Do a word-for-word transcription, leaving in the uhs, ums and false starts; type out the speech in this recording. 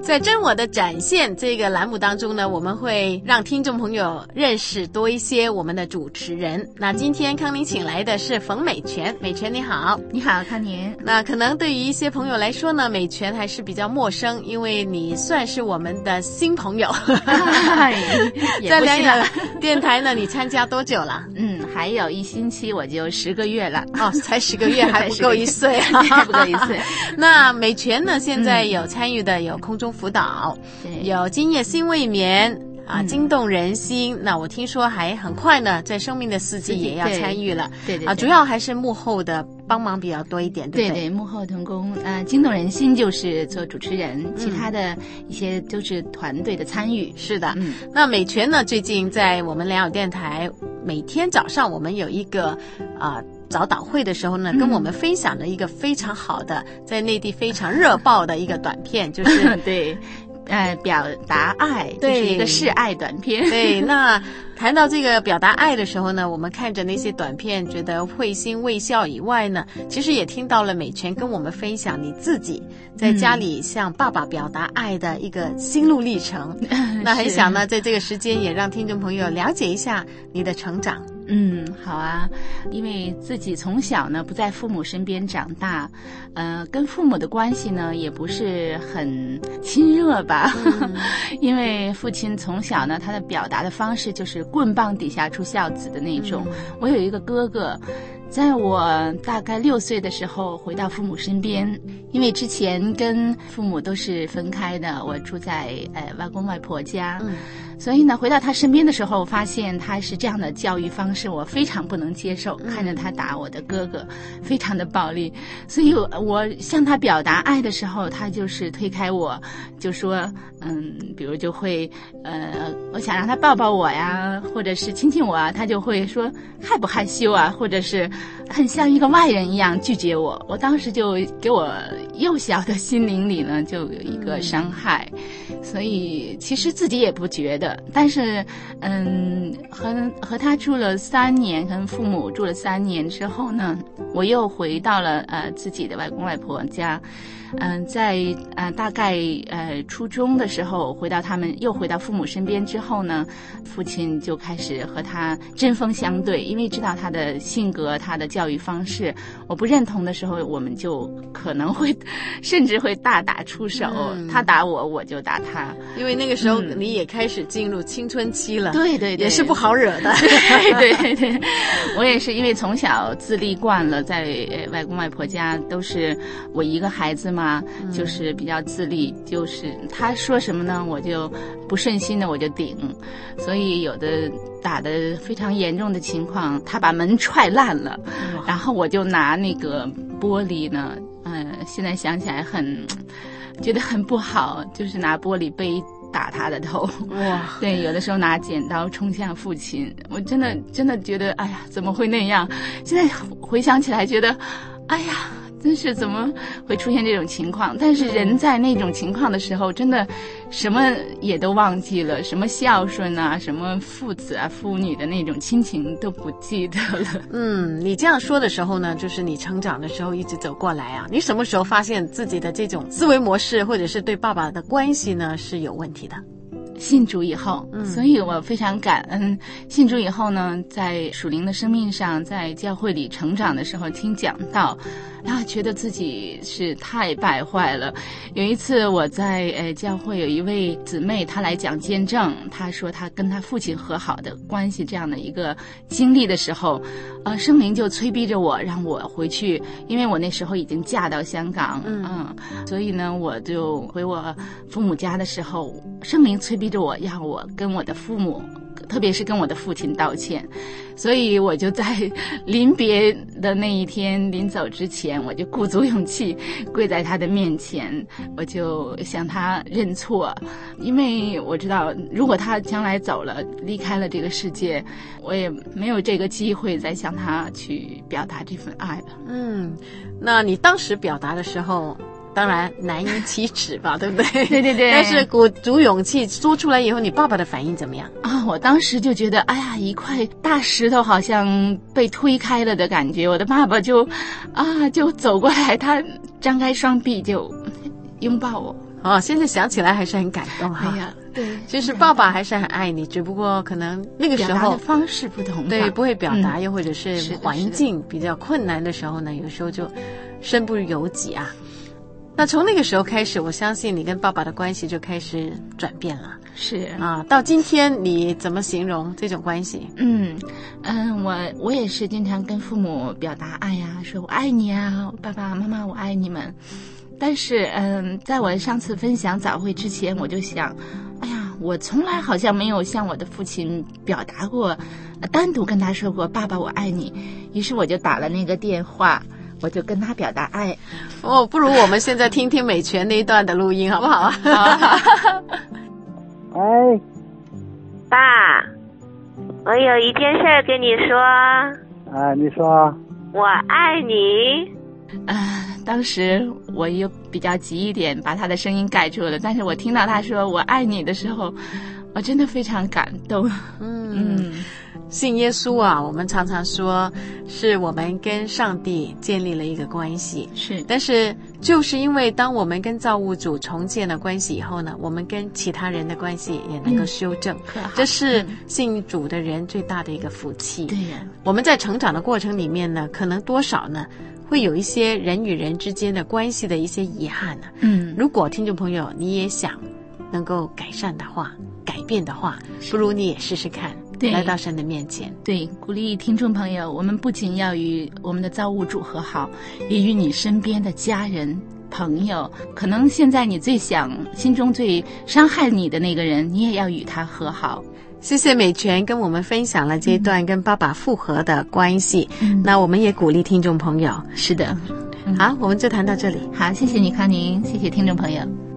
在真我的展现这个栏目当中呢，我们会让听众朋友认识多一些我们的主持人。那今天康宁请来的是冯美泉，美泉你好。 你好，康宁。 那可能对于一些朋友来说呢，美泉还是比较陌生，因为你算是我们的新朋友。在两雅电台呢，你参加多久了？ 嗯，还有一星期我就十个月了。 哦，才十个月，还不够一岁， 还不够一岁。 那美泉呢，现在有参与的有空中辅导， 嗯、 有今夜心未眠啊，惊动人心。嗯、那我听说还很快呢，在生命的四季也要参与了。 对 对, 对, 对啊，主要还是幕后的帮忙比较多一点，对不对？ 对对，幕后同工。呃，惊动人心就是做主持人，嗯、其他的一些都是团队的参与。 是的， 嗯。 那美泉呢，最近在我们良友电台，每天早上我们有一个啊。呃早祷会的时候呢，跟我们分享了一个非常好的，嗯、在内地非常热爆的一个短片，就是对，呃，表达爱， 对， 就是一个示爱短片。 对，那谈到这个表达爱的时候呢，我们看着那些短片，觉得会心微笑以外呢，其实也听到了美泉跟我们分享你自己在家里向爸爸表达爱的一个心路历程。嗯、那很想呢，在这个时间也让听众朋友了解一下你的成长。 嗯，好啊，因为自己从小呢不在父母身边长大，呃，跟父母的关系呢也不是很亲热吧，嗯、因为父亲从小呢他的表达的方式就是棍棒底下出孝子的那种。嗯、我有一个哥哥，在我大概六岁的时候回到父母身边，因为之前跟父母都是分开的，我住在呃外公外婆家。嗯，所以呢，回到他身边的时候，发现他是这样的教育方式，我非常不能接受。看着他打我的哥哥，非常的暴力。所以我向他表达爱的时候，他就是推开我，就说，嗯，比如就会，呃，我想让他抱抱我呀，或者是亲亲我啊，他就会说害不害羞啊，或者是很像一个外人一样拒绝我。我当时就给我幼小的心灵里呢，就有一个伤害。所以其实自己也不觉得。但是，嗯，和和他住了三年，跟父母住了三年之后呢，我又回到了呃自己的外公外婆家。嗯、呃，在呃大概呃初中的时候，回到他们又回到父母身边之后呢，父亲就开始和他针锋相对，因为知道他的性格、他的教育方式，我不认同的时候，我们就可能会甚至会大打出手。嗯、他打我，我就打他， 因为那个时候你也开始进入青春期了， 对对对， 也是不好惹的。 对对对，我也是因为从小自立惯了，在呃外公外婆家都是我一个孩子嘛。嘛，就是比较自立，就是他说什么呢，我就不顺心的我就顶，所以有的打得非常严重的情况，他把门踹烂了，嗯、然后我就拿那个玻璃呢，呃，现在想起来很觉得很不好，就是拿玻璃杯打他的头。哇，对，有的时候拿剪刀冲向父亲，我真的真的觉得，哎呀，怎么会那样？现在回想起来，觉得，哎呀。真是怎么会出现这种情况？但是人在那种情况的时候，真的什么也都忘记了，什么孝顺啊，什么父子啊、父女的那种亲情都不记得了。 嗯，你这样说的时候呢，就是你成长的时候一直走过来啊，你什么时候发现自己的这种思维模式，或者是对爸爸的关系呢是有问题的？ 信主以后，所以我非常感恩。信主以后呢，在属灵的生命上，在教会里成长的时候，听讲道，然后觉得自己是太败坏了。有一次我在呃教会有一位姊妹，她来讲见证，她说她跟她父亲和好的关系这样的一个经历的时候，呃，圣灵就催逼着我让我回去，因为我那时候已经嫁到香港，嗯，嗯所以呢，我就回我父母家的时候，圣灵催逼着我让我跟我的父母，特别是跟我的父亲道歉，所以我就在临别的那一天，临走之前，我就鼓足勇气跪在他的面前，我就向他认错，因为我知道如果他将来走了，离开了这个世界，我也没有这个机会再向他去表达这份爱了。 嗯，那你当时表达的时候当然难以启齿吧，对不对？ 对对对。 但是鼓足勇气说出来以后，你爸爸的反应怎么样啊？我当时就觉得，哎呀，一块大石头好像被推开了的感觉。我的爸爸就，啊，就走过来，他张开双臂就拥抱我。 哦，现在想起来还是很感动哈。 哎呀，对， 其实爸爸还是很爱你，只不过可能那个时候表达的方式不同吧， 对，不会表达， 嗯、 又或者是环境比较困难的时候呢，有时候就身不由己啊。那从那个时候开始，我相信你跟爸爸的关系就开始转变了。 是啊，到今天你怎么形容这种关系？ 嗯嗯，我我也是经常跟父母表达爱呀、啊，说我爱你啊，爸爸妈妈我爱你们。但是嗯，在我上次分享早会之前，我就想，哎呀，我从来好像没有向我的父亲表达过，单独跟他说过爸爸我爱你。于是我就打了那个电话。我就跟他表达爱。 哦，不如我们现在听听美泉那一段的录音好不好？ 哎， 爸，我有一件事儿跟你说。 啊，你说。 我爱你。 啊、呃，当时我又比较急一点，把他的声音盖住了。但是我听到他说我爱你的时候，我真的非常感动。 嗯。嗯，信耶稣啊，我们常常说是我们跟上帝建立了一个关系， 是， 但是就是因为当我们跟造物主重建了关系以后呢，我们跟其他人的关系也能够修正， 嗯、 这是信主的人最大的一个福气。 对呀， 我们在成长的过程里面呢，可能多少呢会有一些人与人之间的关系的一些遗憾呢、啊。 嗯， 如果听众朋友你也想能够改善的话，改变的话，不如你也试试看。 对， 来到神的面前。 对，鼓励听众朋友，我们不仅要与我们的造物主和好，也与你身边的家人朋友，可能现在你最想心中最伤害你的那个人，你也要与他和好。 谢谢美泉跟我们分享了这一段跟爸爸复合的关系、 嗯、 那我们也鼓励听众朋友。 是的、 嗯、好，我们就谈到这里。 好，谢谢你康宁，谢谢听众朋友。